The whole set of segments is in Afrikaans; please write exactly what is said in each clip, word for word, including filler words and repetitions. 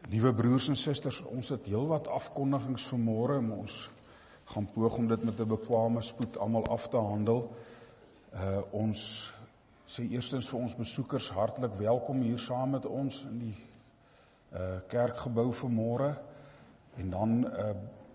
Liewe broers en susters, ons het heel wat afkondigings vanmôre, maar ons gaan poog om dit met 'n bekwame spoed almal af te handel. Uh, ons sê eerstens vir ons besoekers hartlik welkom hier saam met ons in die uh, kerkgebou vanmôre. En dan uh,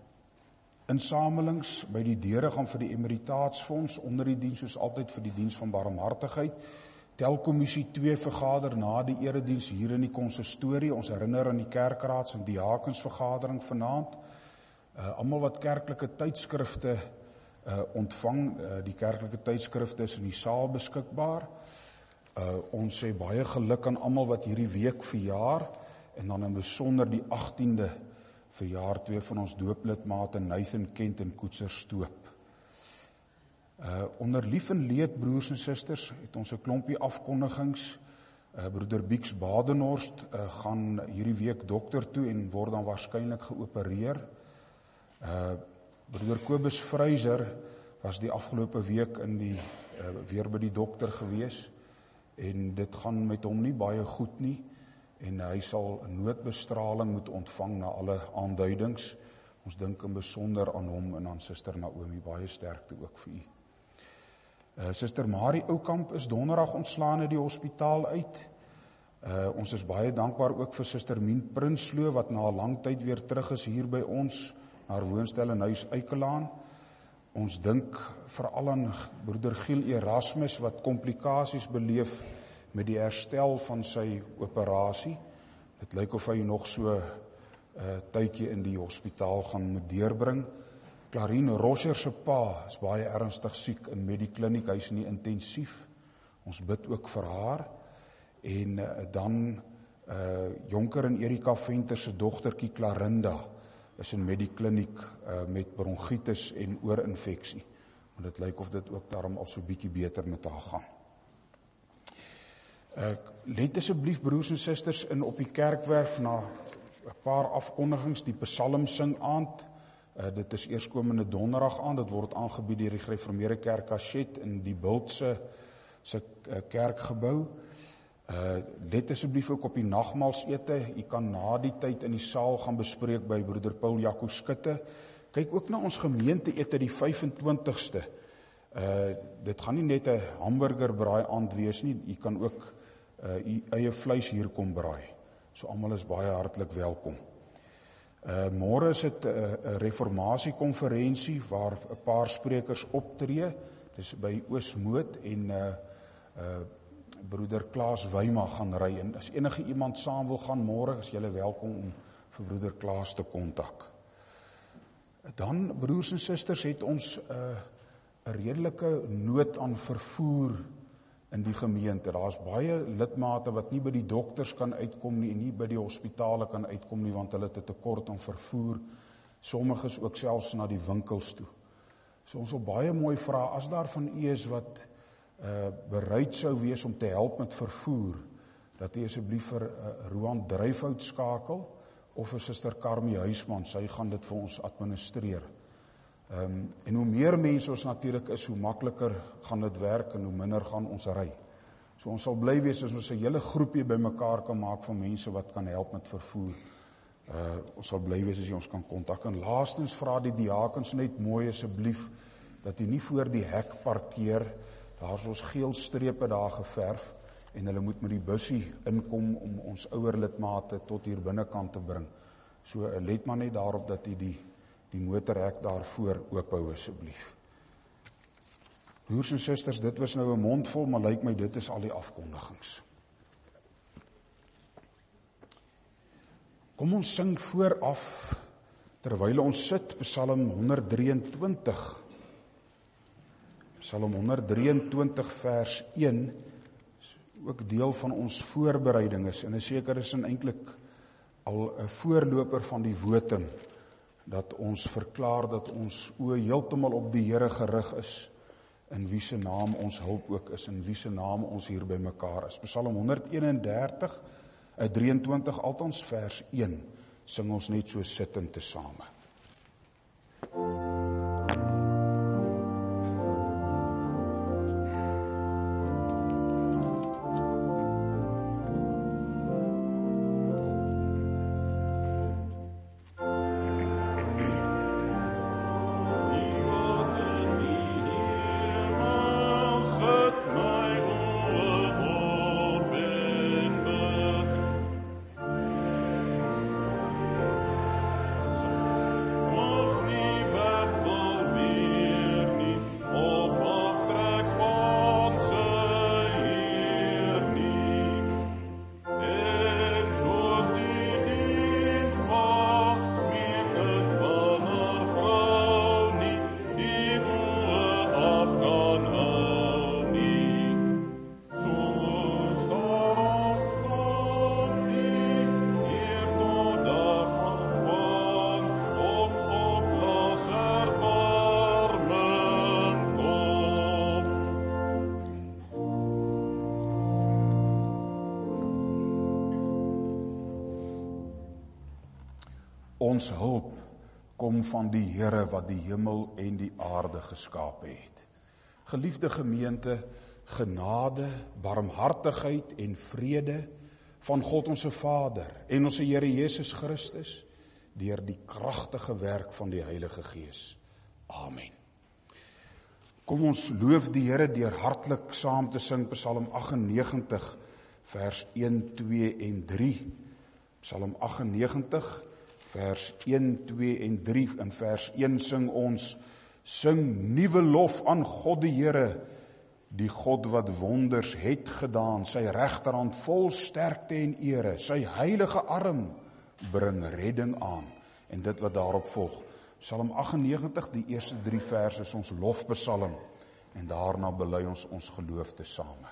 insamelings by die deure gaan vir die Emeritaatsfonds, onder die diens soos altyd vir die diens van barmhartigheid. Telkommissie twee vergader na die erediens hier in die konsistorie. Ons herinner aan die kerkraads en diakensvergadering vanaand. Uh, almal wat kerklike tydskrifte uh, ontvang, uh, die kerklike tydskrifte is in die saal beskikbaar. Uh, ons sê baie geluk aan almal wat hierdie week verjaar, en dan in besonder die agtiende verjaar twee van ons dooplidmate Nathan Kent en Koetser Stoop. Uh, onder lief en leed, broers en susters, het ons 'n klompie afkondigings. Uh, broeder Bieks Badenhorst uh, gaan hierdie week dokter toe en word dan waarskynlik geopereer. Uh, broeder Kobus Freyser was die afgelope week in die, uh, weer by die dokter gewees, en dit gaan met hom nie baie goed nie, en hy sal noodbestraling moet ontvang na alle aanduidings. Ons dink in besonder aan hom en aan Suster Naomi, baie sterkte ook vir u. Uh, Suster Marie Oukamp is donderdag ontslaan uit die hospitaal uit. Uh, ons is baie dankbaar ook vir Suster Mien Prinsloo, wat na 'n lang tyd weer terug is hier by ons, na haar woonstel in Huis Eikelaan. Ons dink veral aan broeder Giel Erasmus, wat komplikasies beleef met die herstel van sy operasie. Dit lyk of hy nog so 'n uh, tydjie in die hospitaal gaan moet deurbring. Clarine Roscher se pa is baie ernstig siek in Medikliniek, hy is nie intensief. Ons bid ook vir haar. En uh, dan uh, Jonker en Erika Venter se dogtertjie Clarinda is in Medikliniek uh, met bronchitis en oorinfeksie. Want dit lyk of dit ook daarom al so bietjie beter met haar gaan. Uh, let asseblief broers en susters in op die kerkwerf na 'n paar afkondigings, die psalm sing aand. Uh, dit is eerskomende donderdag aan, dit word aangebied deur die Gereformeerde Kerk Cachet in die Bultse se uh, kerkgebou. Uh, let asseblief ook op die nagmaalsete. U kan na die tyd in die saal gaan bespreek by broeder Paul Jaco Skutte. Kyk ook na ons gemeenteete die vyf en twintigste. Uh, dit gaan nie net 'n hamburger braai aand wees nie, u kan ook uh, u eie vleis hier kom braai. So almal is baie hartlik welkom. Uh, môre is dit 'n uh, reformasiekonferensie waar 'n paar sprekers optree. Dis by Oosmoed en uh, uh, broeder Klaas Wyma gaan ry. En as enige iemand saam wil gaan môre, is julle welkom om vir broeder Klaas te kontak. Dan, broers en susters, het ons 'n uh, redelike nood aan vervoer in die gemeente. Daar's baie lidmate wat nie by die dokters kan uitkom nie en nie by die hospitale kan uitkom nie, want hulle het 'n tekort aan vervoer. Sommiges ook selfs na die winkels toe. So ons wil baie mooi vra, as daar van u is wat uh, bereid sou wees om te help met vervoer, dat u asseblief vir uh, Roan Dryfhout skakel, of vir Suster Carmie Huisman, sy gaan dit vir ons administreer. Um, en hoe meer mense ons natuurlik is, hoe makliker gaan dit werk en hoe minder gaan ons ry. So ons sal bly wees as ons 'n hele groepie bymekaar kan maak van mense wat kan help met vervoer. Uh, ons sal bly wees as jy ons kan kontak. En laastens vra die diakens net mooi asseblief dat jy nie voor die hek parkeer. Daar is ons geel strepe daar geverf en hulle moet met die bussie inkom om ons ouer lidmate tot hier binnekant te bring. So uh, let maar net daarop dat jy die die motorhek daarvoor oophou asseblief. Broers en susters, dit was nou 'n mondvol, maar lyk my dit is al die afkondigings. Kom ons sing vooraf, terwyl ons sit, Psalm honderd drie en twintig. Psalm honderd drie en twintig vers een, is ook deel van ons voorbereiding is, en is seker is in eintlik al 'n voorloper van die votum, dat ons verklaar dat ons oë heeltemal op die Here gerig is, in wie se naam ons hulp ook is, in wie se naam ons hier by mekaar is. Psalm honderd eenendertig, drieëntwintig, althans vers een, sing ons net so sittend tesame. Ons hulp kom van die Here wat die hemel en die aarde geskape het. Geliefde gemeente, genade, barmhartigheid en vrede van God ons Vader en ons Here Jesus Christus deur die kragtige werk van die Heilige Gees. Amen. Kom ons loof die Here deur hartlik saam te sing Psalm agt-en-negentig vers een, twee en drie. Psalm agt-en-negentig vers een, twee en drie. In vers een sing ons: Sing nuwe lof aan God die Here, die God wat wonders het gedaan, sy regterhand vol sterkte en ere, sy heilige arm bring redding aan. En dit wat daarop volg. Psalm agt-en-negentig, die eerste drie verse is ons lofpsalm, en daarna bely ons ons geloof te same.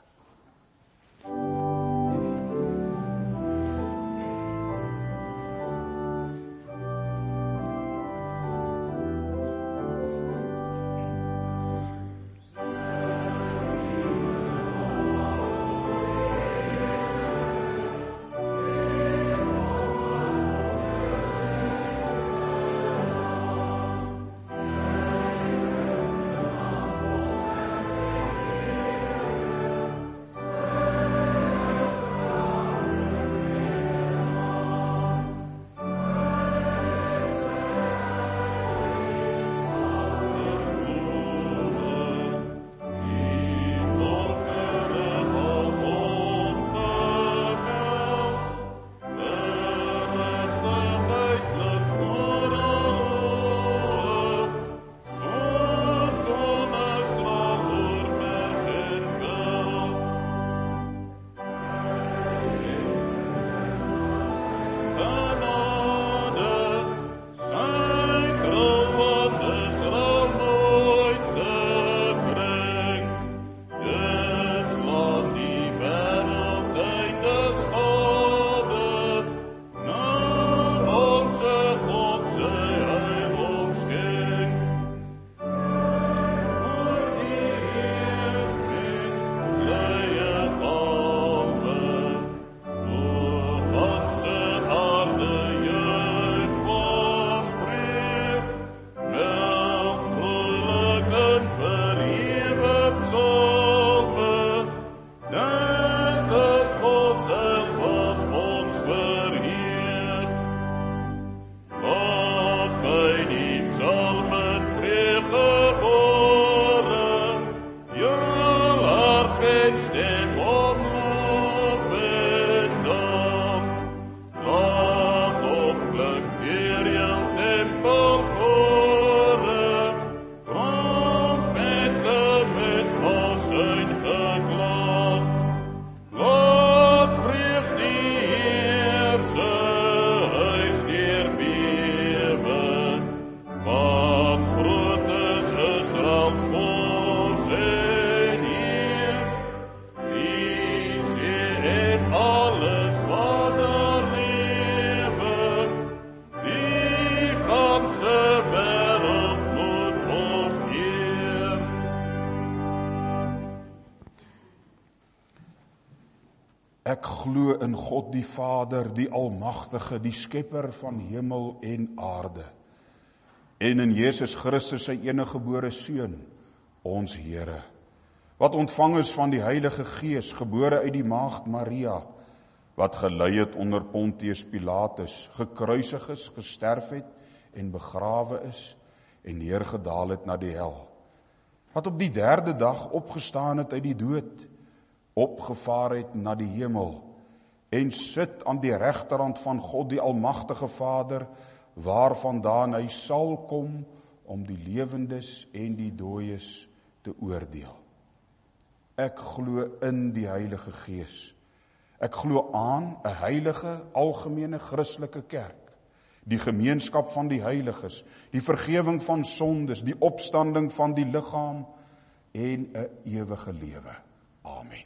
Ek glo in God die Vader, die Almagtige, die Skepper van hemel en aarde, en in Jesus Christus, sy eniggebore Seun, ons Here, wat ontvang is van die Heilige Gees, gebore uit die Maagd Maria, wat gelei het onder Pontius Pilatus, gekruisig is, gesterf het en begrawe is en neergedaal het na die hel, wat op die derde dag opgestaan het uit die dood, opgevaar het na die hemel en sit aan die regterhand van God die Almagtige Vader, waarvandaan hy sal kom om die lewendes en die dooies te oordeel. Ek glo in die Heilige Gees. Ek glo aan 'n heilige, algemene Christelike kerk, die gemeenskap van die heiliges, die vergewing van sondes, die opstanding van die liggaam en 'n ewige lewe. Amen.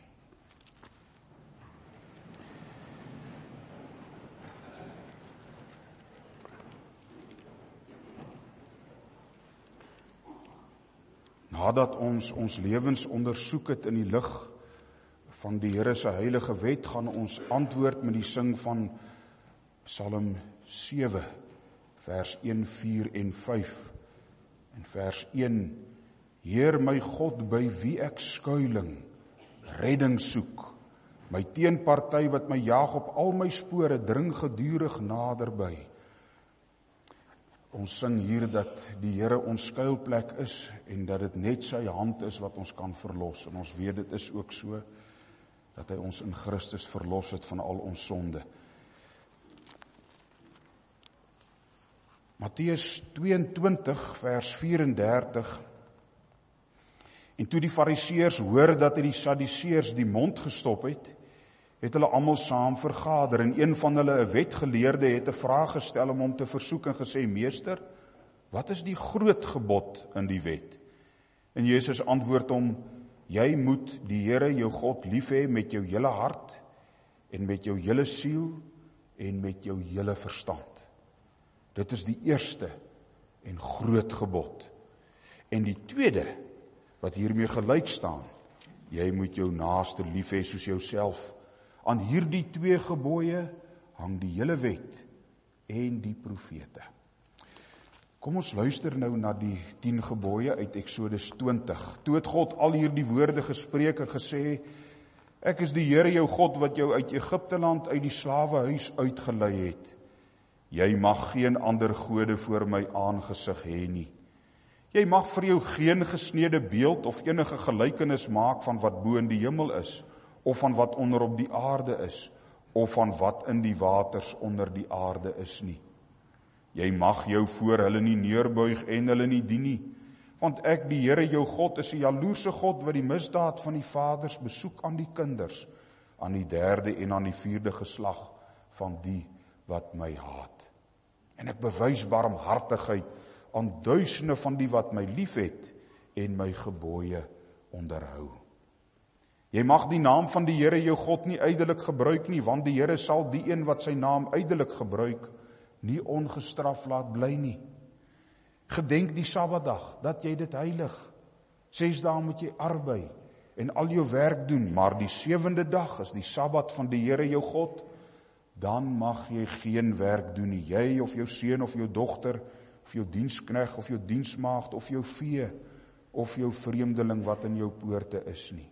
Nadat ons ons lewens ondersoek het in die lig van die Here se heilige wet, gaan ons antwoord met die sing van Psalm sewe, vers een, vier en vyf. En vers een, Heer my God, by wie ek skuiling, redding soek, my teenparty wat my jaag op al my spore, dring gedurig naderby. Ons sing hier dat die Here ons skuilplek is, en dat dit net sy hand is wat ons kan verlos, en ons weet dit is ook so, dat hy ons in Christus verlos het van al ons sonde. Matteus tweeëntwintig vers vyf-en-dertig. En toe die Fariseërs hoor dat hy die Sadduseërs die mond gestop het, het hulle almal saam vergader, en een van hulle, 'n wetgeleerde, het 'n vraag gestel om hom te versoek en gesê, Meester, wat is die groot gebod in die wet? En Jesus antwoord hom, jy moet die Here jou God lief hê met jou hele hart, en met jou hele siel, en met jou hele verstand. Dit is die eerste en groot gebod. En die tweede, wat hiermee gelyk staan, jy moet jou naaste lief hê soos jouself. Aan hierdie twee gebooie hang die hele wet en die profete. Kom ons luister nou na die tien gebooie uit Eksodus twintig. Toe het God al hierdie woorde gespreek en gesê, ek is die Here jou God wat jou uit Egipteland uit die slawehuis uitgelei het. Jy mag geen ander gode voor my aangesig hê nie. Jy mag vir jou geen gesnede beeld of enige gelykenis maak van wat bo in die hemel is, of van wat onder op die aarde is, of van wat in die waters onder die aarde is nie. Jy mag jou voor hulle nie neerbuig en hulle nie dien nie, want ek, die Here jou God, is 'n jaloerse God wat die misdaad van die vaders besoek aan die kinders, aan die derde en aan die vierde geslag van die wat my haat. En ek bewys barmhartigheid aan duisende van die wat my liefhet en my gebooie onderhou. Jy mag die naam van die Here jou God nie ydelik gebruik nie, want die Here sal die een wat sy naam ydelik gebruik, nie ongestraf laat bly nie. Gedenk die Sabbatdag, dat jy dit heilig. Ses dae moet jy arbei en al jou werk doen, maar die sewende dag is die Sabbat van die Here jou God, dan mag jy geen werk doen nie, jy of jou seun of jou dogter, of jou dienskneg of jou diensmaagd of jou vee, of jou vreemdeling wat in jou poorte is nie.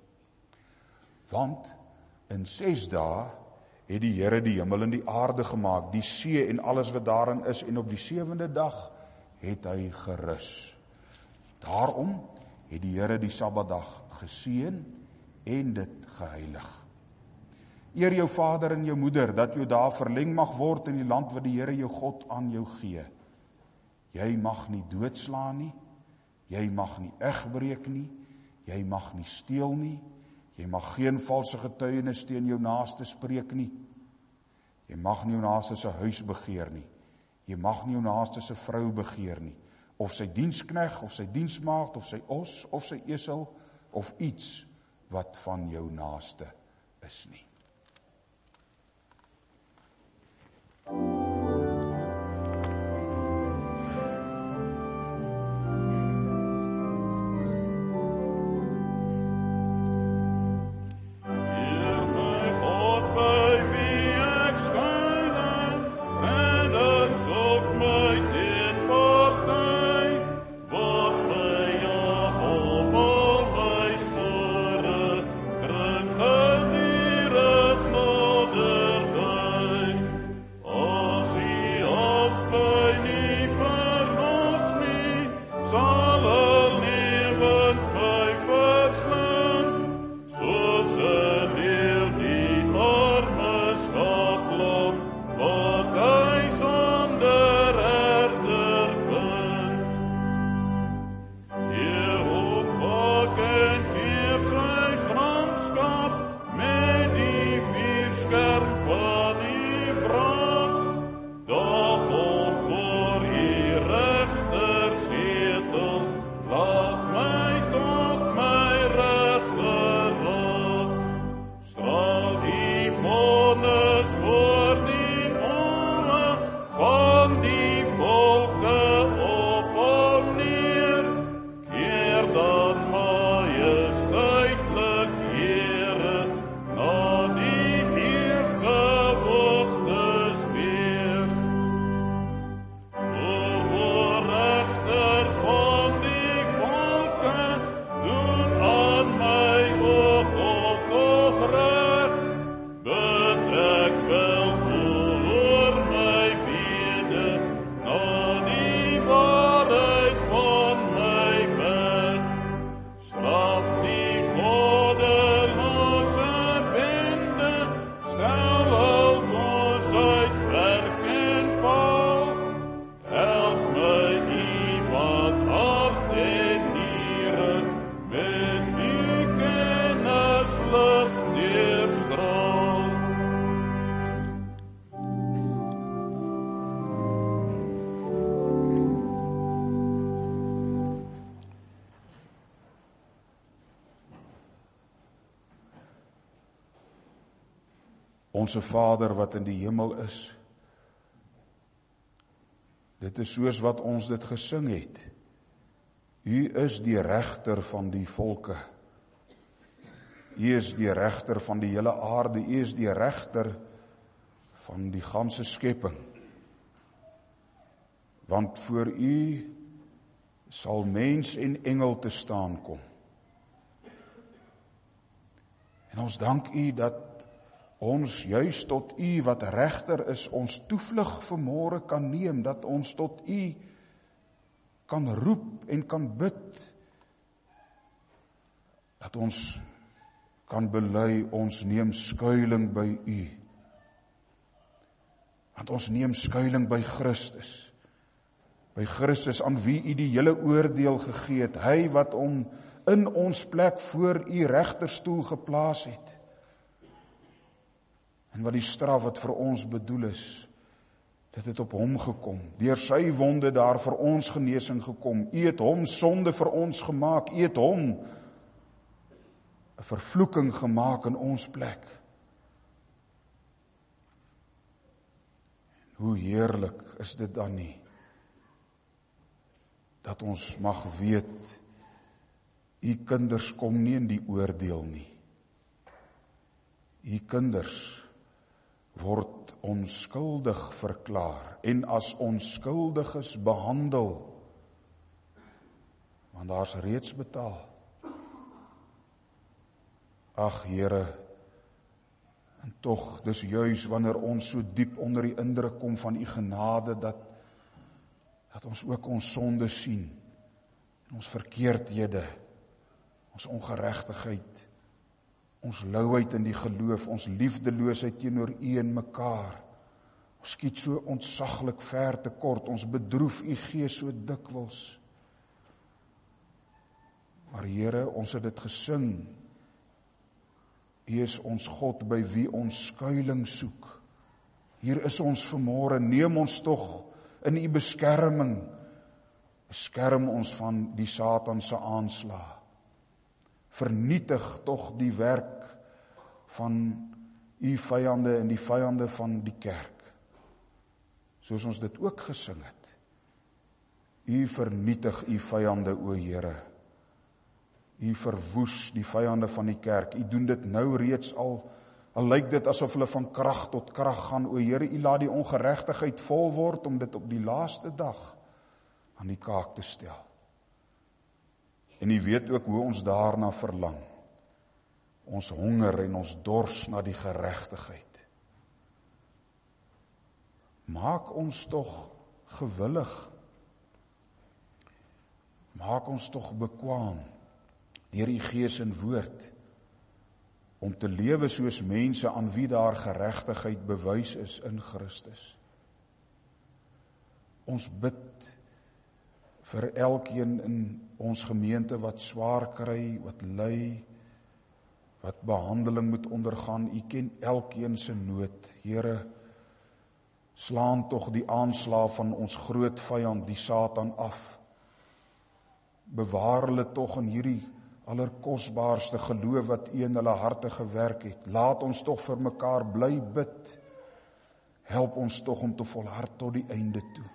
Want in ses dae het die Here die hemel en die aarde gemaak, die see en alles wat daarin is, en op die sewende dag het hy gerus. Daarom het die Here die Sabbatdag geseën en dit geheilig. Eer jou vader en jou moeder, dat jou dae verleng mag word in die land wat die Here jou God aan jou gee. Jy mag nie doodslaan nie, jy mag nie egbreek nie, jy mag nie steel nie, jy mag geen valse getuienis teen jou naaste spreek nie, jy mag nie jou naaste se huis begeer nie, jy mag nie jou naaste se vrou begeer nie, of sy dienskneg, of sy diensmaagd, of sy os, of sy esel, of iets wat van jou naaste is nie. Mira Onse Vader wat in die hemel is. Dit is soos wat ons dit gesing het. U is die regter van die volke. U is die regter van die hele aarde. U is die regter van die ganse skepping. Want voor u sal mens en engel te staan kom. En ons dank u dat ons juist tot u wat regter is, ons toevlug vanmôre kan neem, dat ons tot u kan roep en kan bid, dat ons kan bely, ons neem skuiling by u. Want ons neem skuiling by Christus, by Christus aan wie u die hele oordeel gegee het, hy wat hom in ons plek voor u regterstoel geplaas het, en wat die straf wat vir ons bedoel is, dit het op hom gekom, deur sy wonde daar vir ons genesing gekom, u het hom sonde vir ons gemaak, u het hom 'n vervloeking gemaak in ons plek. Hoe heerlik is dit dan nie, dat ons mag weet, u kinders kom nie in die oordeel nie. U kinders word onskuldig verklaar en as onskuldiges behandel, want daar's reeds betaal. Ag Here, en tog, dis juis wanneer ons so diep onder die indruk kom van u genade, dat, dat ons ook ons sonde sien, en ons verkeerdhede, ons ongeregtigheid, ons louheid in die geloof, ons liefdeloosheid teenoor u en mekaar. Ons skiet so ontsaglik ver te kort, ons bedroef u gees so dikwels. Maar Here, ons het dit gesing, u is ons God by wie ons skuiling soek. Hier is ons vanmôre, neem ons tog in u beskerming, beskerm ons van die Satan se aanslag. Vernietig tog die werk van u vyande en die vyande van die kerk. Soos ons dit ook gesing het. U vernietig u vyande, o Here. U verwoes die vyande van die kerk. U doen dit nou reeds al, al lyk dit asof hulle van krag tot krag gaan, o Here. U laat die ongeregtigheid vol word om dit op die laaste dag aan die kaak te stel. En u weet ook hoe ons daarna verlang. Ons honger en ons dors na die geregtigheid. Maak ons tog gewillig. Maak ons tog bekwaam deur u Gees en woord om te lewe soos mense aan wie daar geregtigheid bewys is in Christus. Ons bid vir elkeen in ons gemeente wat swaar kry, wat ly, wat behandeling moet ondergaan. U ken elkeen se nood. Here, slaan tog die aanslag van ons groot vyand, die Satan, af. Bewaar hulle tog in hierdie allerkosbaarste geloof wat u in hulle harte gewerk het. Laat ons tog vir mekaar bly bid. Help ons tog om te volhard tot die einde toe.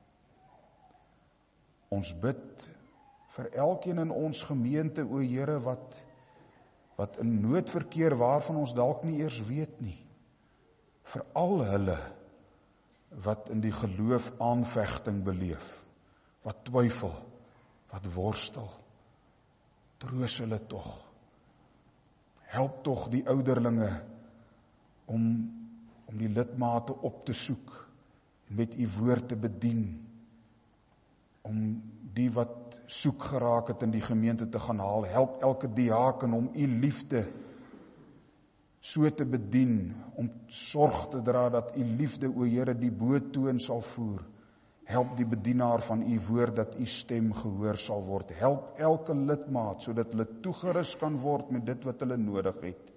Ons bid vir elkeen in ons gemeente, o Here, wat, wat in nood verkeer waarvan ons dalk nie eers weet nie. Vir al hulle wat in die geloof aanvegting beleef, wat twyfel, wat worstel, troos hulle tog. Help tog die ouderlinge om, om die lidmate op te soek, en met u woord te bedien, om die wat soek geraak het in die gemeente te gaan haal. Help elke diaken om u liefde so te bedien, om sorg te dra dat u liefde, o Here, die boottoon sal voer. Help die bedienaar van u woord dat u stem gehoor sal word. Help elke lidmaat sodat hulle toegerus kan word met dit wat hulle nodig het.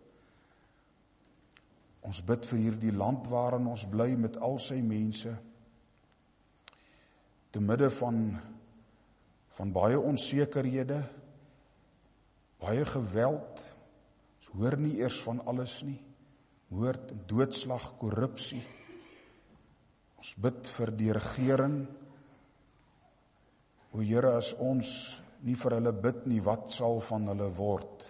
Ons bid vir hierdie land waarin ons bly met al sy mense, te midde van, van baie onsekerhede, baie geweld. Ons hoor nie eers van alles nie. moord en doodslag, korrupsie. Ons bid vir die regering. O Here, as ons nie vir hulle bid nie, wat sal van hulle word?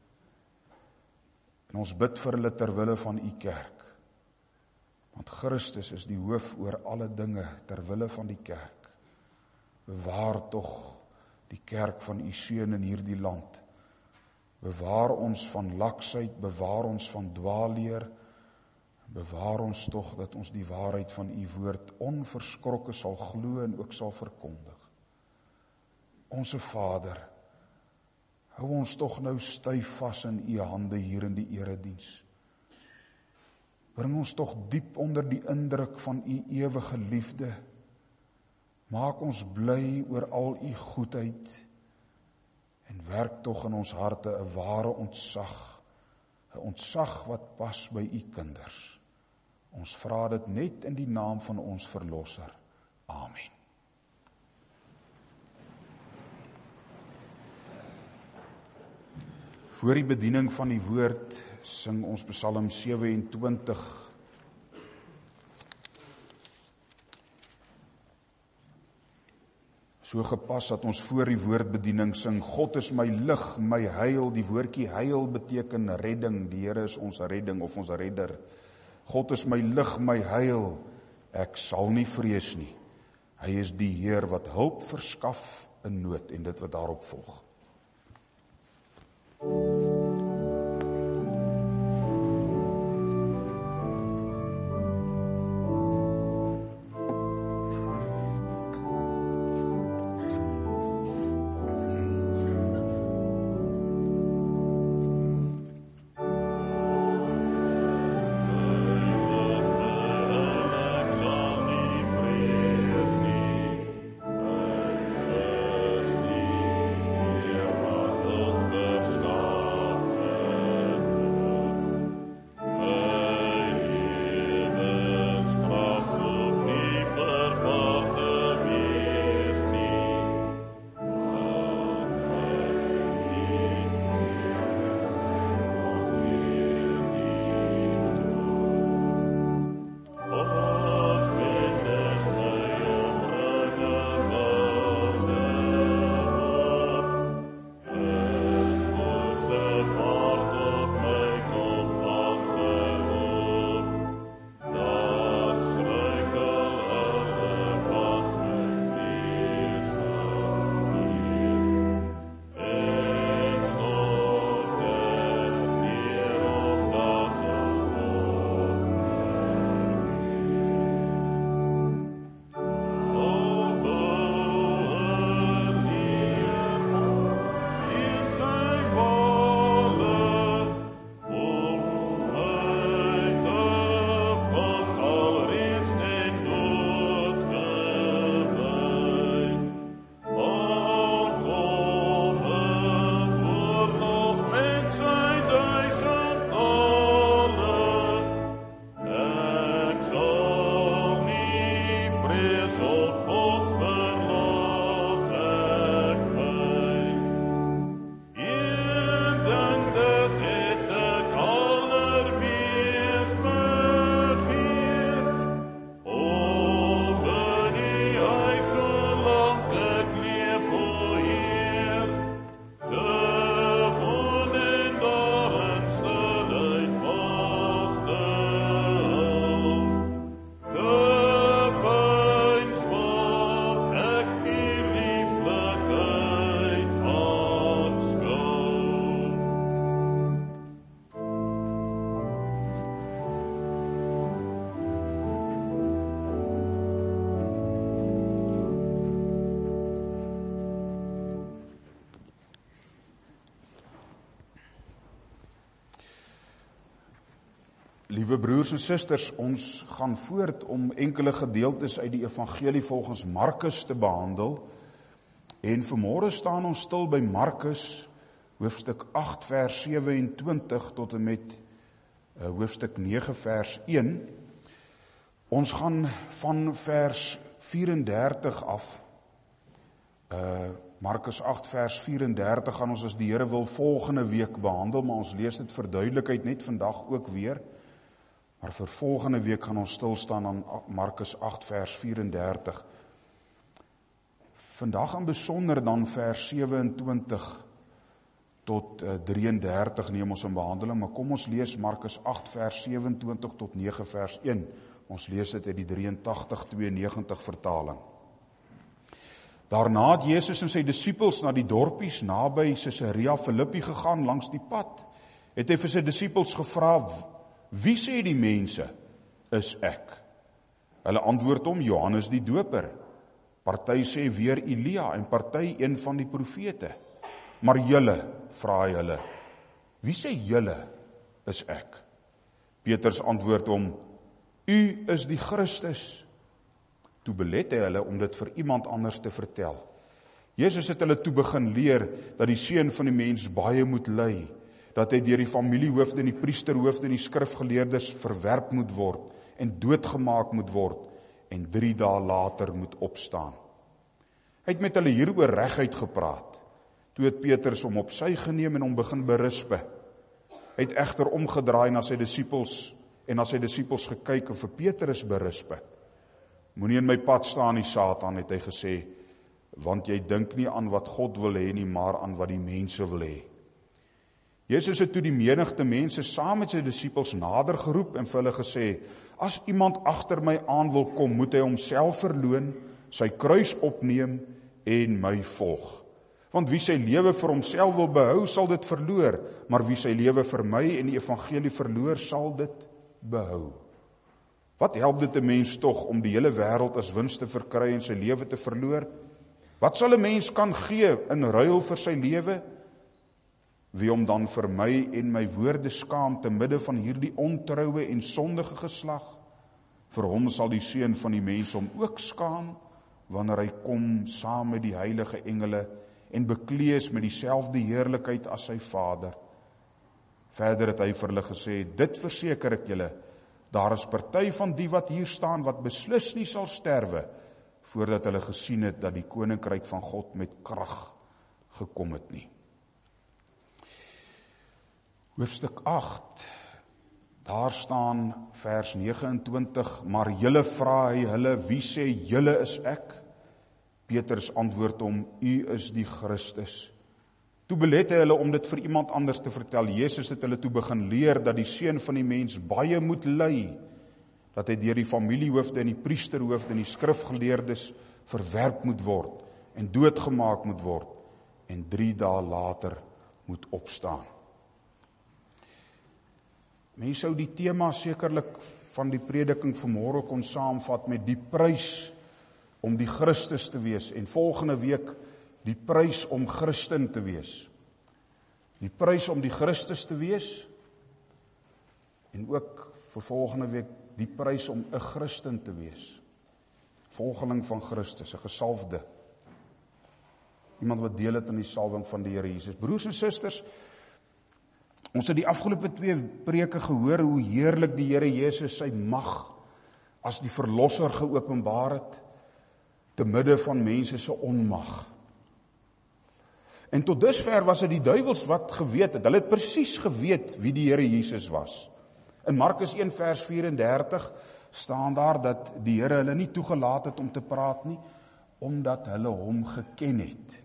En ons bid vir hulle ter wille van u kerk. Want Christus is die hoof oor alle dinge ter wille van die kerk. Bewaar tog die kerk van u seun in hierdie land. Bewaar ons van laksheid, bewaar ons van dwaalleer, bewaar ons tog dat ons die waarheid van u woord onverskrokke sal glo en ook sal verkondig. Onse Vader, hou ons tog nou styf vas in u hande hier in die erediens. Bring ons tog diep onder die indruk van u ewige liefde. Maak ons bly oor al u goedheid en werk tog in ons harte 'n ware ontzag, 'n ontzag wat pas by u kinders. Ons vra dit net in die naam van ons Verlosser. Amen. Voor die bediening van die woord sing ons Psalm sewe-en-twintig. So gepas dat ons voor die woordbediening sing, God is my lig, my heil. Die woordjie heil beteken redding. Die Here is ons redding of ons redder. God is my lig, my heil. Ek sal nie vrees nie. Hy is die Heer wat hulp verskaf in nood, en dit wat daarop volg. Liewe broers en susters, ons gaan voort om enkele gedeeltes uit die evangelie volgens Markus te behandel. En vanmôre staan ons stil by Markus, hoofstuk agt vers sewe-en-twintig tot en met uh, hoofstuk nege vers een. Ons gaan van vers vyf-en-dertig af, uh, Markus agt vers vyf-en-dertig gaan ons as die Here wil volgende week behandel, maar ons lees dit vir duidelikheid net vandag ook weer. Maar vir volgende week gaan ons stil staan aan Markus agt vers vyf-en-dertig. Vandag in besonder dan vers sewe-en-twintig tot drie-en-dertig neem ons in behandeling, maar kom ons lees Markus agt vers sewe-en-twintig tot nege vers een. Ons lees dit uit die drie-en-tagtig tweeënnegentig vertaling. Daarna het Jesus en sy disippels na die dorpies naby Caesarea Philippi gegaan langs die pad. Het hy vir sy disippels gevra, wie sê die mense is ek? Hulle antwoord hom, Johannes die Doper. Party sê weer Elia en party een van die profete. Maar julle, vra hy hulle, wie sê julle is ek? Petrus antwoord hom, u is die Christus. Toe belet hy hulle om dit vir iemand anders te vertel. Jesus het hulle toe begin leer dat die Seun van die mens baie moet ly, dat hy deur die familiehoofde en die priesterhoofde en die skrifgeleerdes verwerp moet word en doodgemaak moet word en drie dae later moet opstaan. Hy het met hulle hieroor reguit gepraat. Toe het Petrus hom op sy geneem en hom begin berispe. Hy het egter omgedraai na sy disippels en na sy disippels gekyk en vir Petrus berispe. Moenie in my pad staan nie, Satan, het hy gesê, want jy dink nie aan wat God wil hê nie, maar aan wat die mense wil hê. Jesus het toe die menigte mense saam met sy disippels nader geroep en vir hulle gesê, as iemand agter my aan wil kom, moet hy homself verloon, sy kruis opneem en my volg. Want wie sy lewe vir homself wil behou, sal dit verloor, maar wie sy lewe vir my en die evangelie verloor, sal dit behou. Wat help dit 'n mens tog om die hele wêreld as wins te verkry en sy lewe te verloor? Wat sal 'n mens kan gee in ruil vir sy lewe? Wie hom dan vir my en my woorde skaam te midde van hierdie ontroue en sondige geslag? Vir hom sal die Seun van die mens hom ook skaam, wanneer hy kom saam met die heilige engele en beklees met dieselfde heerlikheid as sy Vader. Verder het hy vir hulle gesê, dit verseker ek julle, daar is party van die wat hier staan, wat beslis nie sal sterwe, voordat hulle gesien het dat die koninkryk van God met krag gekom het nie. Hoofstuk agt, daar staan vers nege-en-twintig, maar julle vra hy hulle, wie sê julle is ek? Petrus antwoord hom, u is die Christus. Toe belet hy hulle om dit vir iemand anders te vertel. Jesus het hulle toe begin leer dat die Seun van die mens baie moet ly, dat hy deur die familiehoofde en die priesterhoofde en die skrifgeleerdes verwerp moet word en doodgemaak moet word en drie dae later moet opstaan. Mense sou die tema sekerlik van die prediking vanmôre kon saamvat met die prys om die Christus te wees en volgende week die prys om Christen te wees. Die prys om die Christus te wees en ook vir volgende week die prys om 'n Christen te wees. Volgeling van Christus, 'n gesalfde. Iemand wat deel het aan die salwing van die Here Jesus. Broers en susters, ons het die afgelope twee preke gehoor hoe heerlik die Here Jesus sy mag as die verlosser geopenbaar het te midde van mense se onmag. En tot dusver was dit die duiwels wat geweet het. Hulle het presies geweet wie die Here Jesus was. In Markus een vers vyf-en-dertig staan daar dat die Here hulle nie toegelaat het om te praat nie, omdat hulle hom geken het.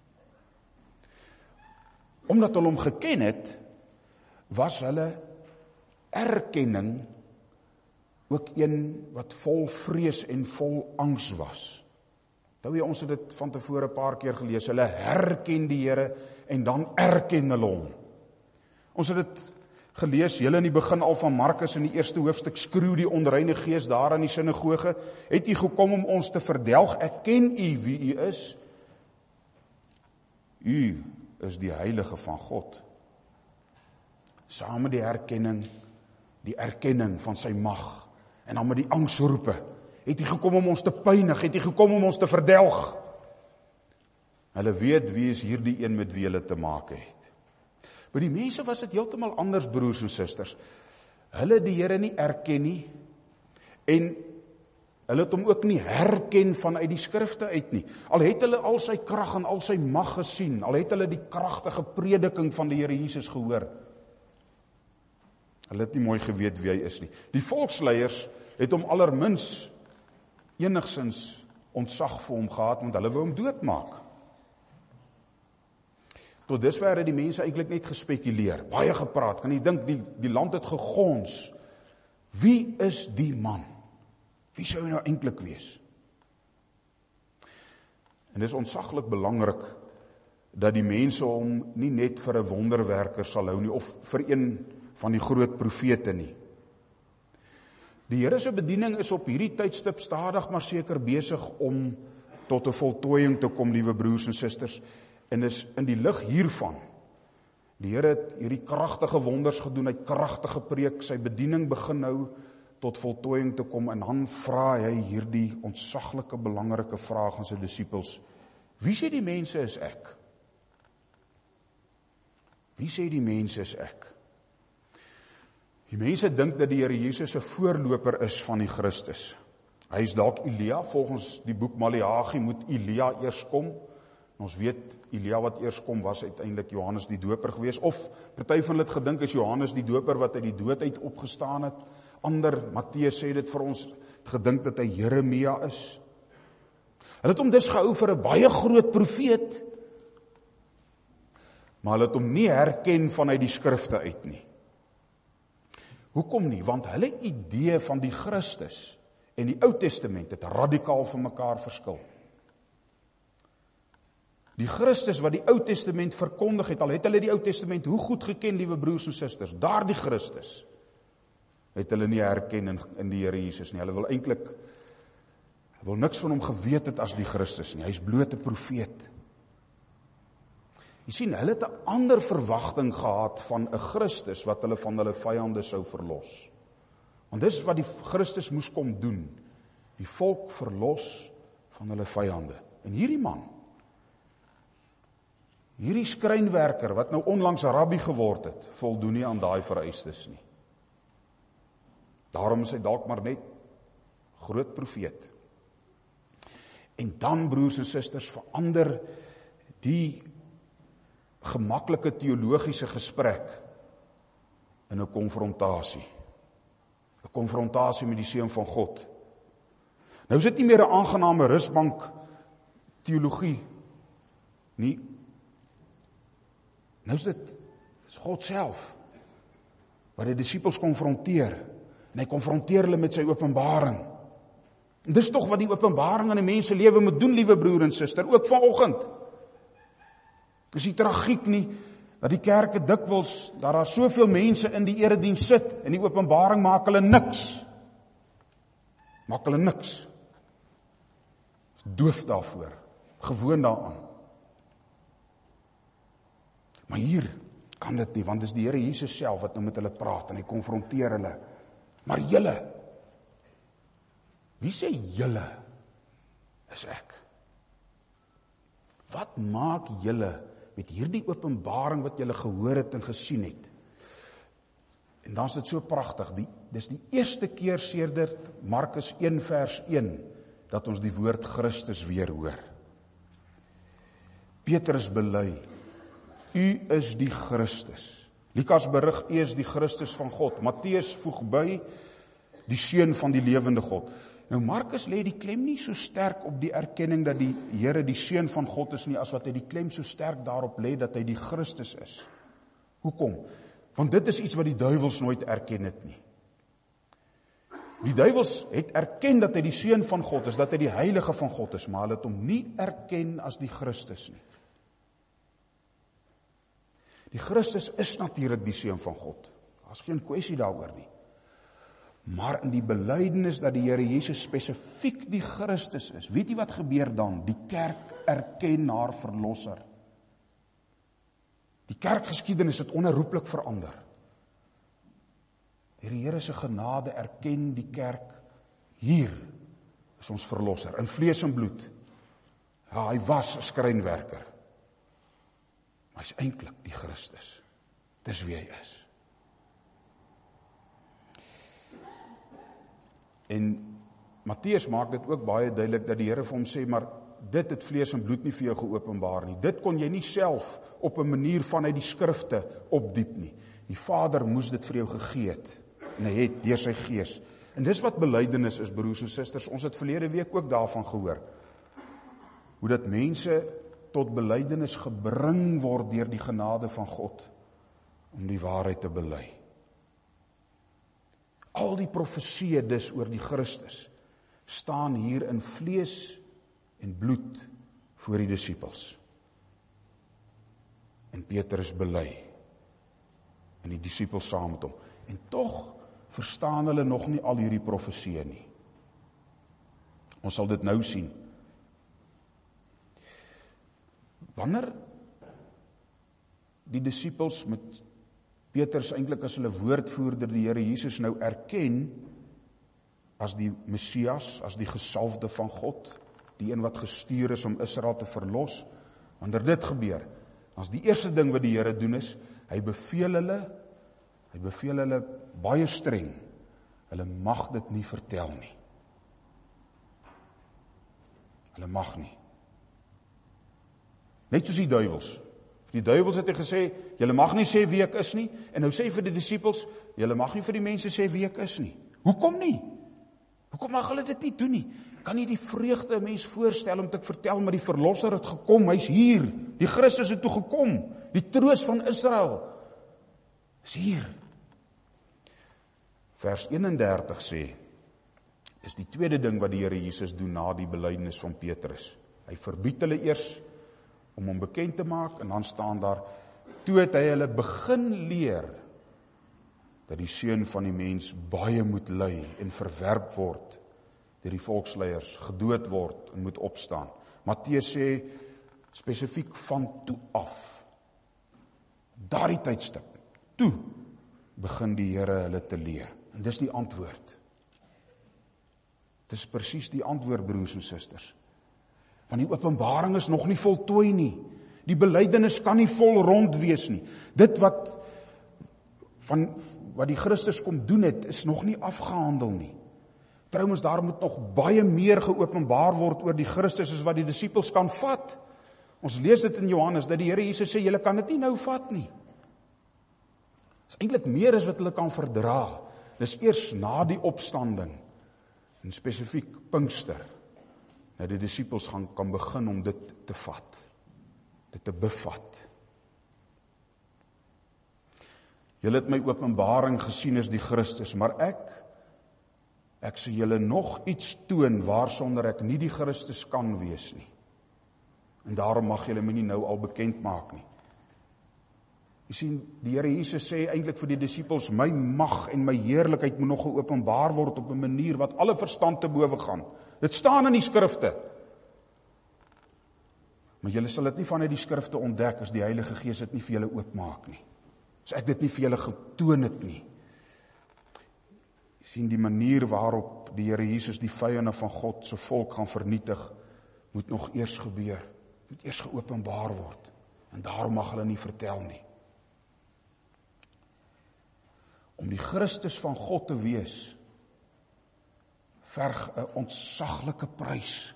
Omdat hulle hom geken het, was hulle erkenning ook een wat vol vrees en vol angs was. Nou ja, ons het dit van tevore 'n paar keer gelees, hulle herken die Here en dan erken hulle hom. Ons het dit gelees, julle in die begin al van Markus in die eerste hoofstuk, skreeu die onreine gees daar in die sinagoge, het u gekom om ons te verdelg, ek ken u wie u is. U is die heilige van God. Saam met die herkenning, die erkenning van sy mag, en dan met die angsroepe, het hy gekom om ons te pynig, het hy gekom om ons te verdelg. Hulle weet wie is hierdie een met wie hulle te maak het. By die mense was dit heeltemal anders, broers en susters. Hulle die Here nie erken nie, en hulle het hom ook nie herken vanuit die skrifte uit nie. Al het hulle al sy krag en al sy mag gesien, al het hulle die kragtige prediking van die Here Jesus gehoor. Hulle het nie mooi geweet wie hy is nie. Die volksleiers het hom allermins enigsins ontzag vir hom gehad, want hulle wou hom doodmaak. Tot dusver het die mense eintlik net gespekuleer, baie gepraat, kan jy dink, die, die land het gegons. Wie is die man? Wie sou hy nou eintlik wees? En dit is ontsaglik belangrik, dat die mense hom nie net vir 'n wonderwerker sal hou nie, of vir een van die groot profete nie. Die Here se bediening is op hierdie tydstip stadig maar seker besig om tot 'n voltooiing te kom, liewe broers en susters, en is in die lig hiervan. Die Here het hierdie kragtige wonders gedoen, hy het kragtige preek, sy bediening begin nou tot voltooiing te kom, en dan vra hy hierdie ontsaglike belangrike vraag aan sy disippels: Wie sê die mense is ek? Wie sê die mense is ek? Die mense dink dat die Here Jesus 'n voorloper is van die Christus. Hy is dalk Elia, volgens die boek Maleagi moet Elia eers kom. Ons weet, Elia wat eers kom was uiteindelik Johannes die Doper gewees, of party van hulle het gedink is Johannes die Doper wat uit die dood uit opgestaan het. Ander, Matteus sê dit vir ons, het gedink dat hy Jeremia is. Hulle het hom dus gehou vir 'n baie groot profeet, maar hulle het hom nie herken vanuit die skrifte uit nie. Hoekom nie? Want hulle idee van die Christus en die Ou Testament het radikaal van mekaar verskil. Die Christus wat die Ou Testament verkondig het, al het hulle die Ou Testament hoe goed geken, liewe broers en susters, daardie Christus het hulle nie herken in, in die Here Jesus nie. Hulle wil eintlik wil niks van hom geweet het as die Christus nie. Hy is bloot 'n profeet. Jy sien, hulle het 'n ander verwagting gehad van 'n Christus wat hulle van hulle vyande sou verlos. Want dis wat die Christus moes kom doen. Die volk verlos van hulle vyande. En hierdie man, hierdie skrynwerker wat nou onlangs rabbi geword het, voldoen nie aan daai vereistes nie. Daarom is hy dalk maar net groot profeet. En dan, broers en susters, verander die gemaklike teologiese gesprek in 'n konfrontasie. 'n Konfrontasie met die Seun van God. Nou is dit nie meer 'n aangename rusbank teologie nie. Nou is dit is God self wat die disippels konfronteer. En hy konfronteer hulle met sy openbaring. En dis tog wat die openbaring in 'n mens se lewe moet doen, liewe broer en suster, ook vanoggend. Dis die tragiek nie, dat die kerke dikwels, dat daar soveel mense in die erediens sit, en die openbaring maak hulle niks. Maak hulle niks. Is doof daarvoor, gewoon daaraan. Maar hier kan dit nie, want dis die Here Jesus self wat nou met hulle praat, en hy konfronteer hulle. Maar julle, wie sê julle is ek? Wat maak julle met hierdie openbaring wat julle gehoor het en gesien het? En dan is dit so pragtig, die, dis die eerste keer sedert Markus een vers een, dat ons die woord Christus weer hoor. Petrus bely, u is die Christus. Lukas berig, u is die Christus van God. Matteus voeg by, die Seun van die lewende God. Nou Markus lê die klem nie so sterk op die erkenning dat die Here die Seun van God is nie, as wat hy die klem so sterk daarop lê dat hy die Christus is. Hoekom? Want dit is iets wat die duiwels nooit erken het nie. Die duiwels het erken dat hy die Seun van God is, dat hy die Heilige van God is, maar hulle het hom nie erken as die Christus nie. Die Christus is natuurlik die Seun van God. Daar's geen kwessie daaroor nie. Maar in die belydenis dat die Here Jesus spesifiek die Christus is, weet jy wat gebeur dan? Die kerk erken haar verlosser. Die kerkgeskiedenis het onherroepelik verander. Deur die Here se genade erken die kerk, hier is ons verlosser, in vlees en bloed. Ja, hy was 'n skrynwerker. Maar hy is eintlik die Christus. Dis wie hy is. En Matteus maak dit ook baie duidelik dat die Here vir hom sê, maar dit het vlees en bloed nie vir jou geopenbaar nie. Dit kon jy nie self op 'n manier vanuit die skrifte opdiep nie. Die Vader moes dit vir jou gegee het, en hy het deur sy gees. En dis wat belydenis is, broers en susters. Ons het verlede week ook daarvan gehoor. Hoe dat mense tot belydenis gebring word deur die genade van God, om die waarheid te bely. Al die profesieë dus oor die Christus, staan hier in vlees en bloed voor die disippels. En Petrus bely, en die disippels saam met hom. En tog verstaan hulle nog nie al hierdie profesieë nie. Ons sal dit nou sien. Wanneer die disippels met Petrus eintlik as hulle woordvoerder die Here Jesus nou erken as die Messias, as die gesalfde van God, die een wat gestuur is om Israel te verlos, wanneer dit gebeur, as die eerste ding wat die Here doen is, hy beveel hulle, hy beveel hulle baie streng, hulle mag dit nie vertel nie. Hulle mag nie. Net soos die duiwels. Die duiwels het hy gesê, julle mag nie sê wie ek is nie, en nou sê vir die disippels, julle mag nie vir die mense sê wie ek is nie. Hoekom nie? Hoekom mag hulle dit nie doen nie? Kan nie die vreugde 'n mens voorstel om te vertel, maar die verlosser het gekom, hy's hier, die Christus het toe gekom, die troos van Israel is hier. Vers eenendertig sê, is die tweede ding wat die Here Jesus doen na die belydenis van Petrus. Hy verbied hulle eers om hom bekend te maak, en dan staan daar, toe het hy hulle begin leer, dat die Seun van die mens baie moet ly en verwerp word, deur die volksleiers, gedood word en moet opstaan. Matteus sê, spesifiek van toe af, daardie tydstip, toe begin die Here hulle te leer. En dis die antwoord. Dis presies die antwoord, broers en susters. Want die openbaring is nog nie voltooi nie. Die belydenis kan nie vol rond wees nie. Dit wat van wat die Christus kom doen het, is nog nie afgehandel nie. Trouwens, daar moet nog baie meer geopenbaar word oor die Christus as wat die disippels kan vat. Ons lees dit in Johannes, dat die Here Jesus sê, julle kan dit nie nou vat nie. Dit is eintlik meer as wat hulle kan verdra. Dis eers na die opstanding, en spesifiek Pinkster, dat die disippels gaan kan begin om dit te vat, dit te bevat. Julle het my openbaring gesien as die Christus, maar ek, ek sê julle nog iets toon waarsonder ek nie die Christus kan wees nie. En daarom mag julle my nie nou al bekend maak nie. Jy sien, die Here Jesus sê eintlik vir die disippels, my mag en my heerlikheid moet nog geopenbaar word op 'n manier wat alle verstand te bowe gaan. Dit staan in die skrifte. Maar julle sal dit nie vanuit die skrifte ontdek as die Heilige Gees dit nie vir julle oopmaak nie. As ek dit nie vir julle getoon het nie. Jy sien, die manier waarop die Here Jesus die vyande van God se volk gaan vernietig, moet nog eers gebeur. Moet eers geopenbaar word. En daarom mag hulle nie vertel nie. Om die Christus van God te wees, verg 'n ontsaglike prys.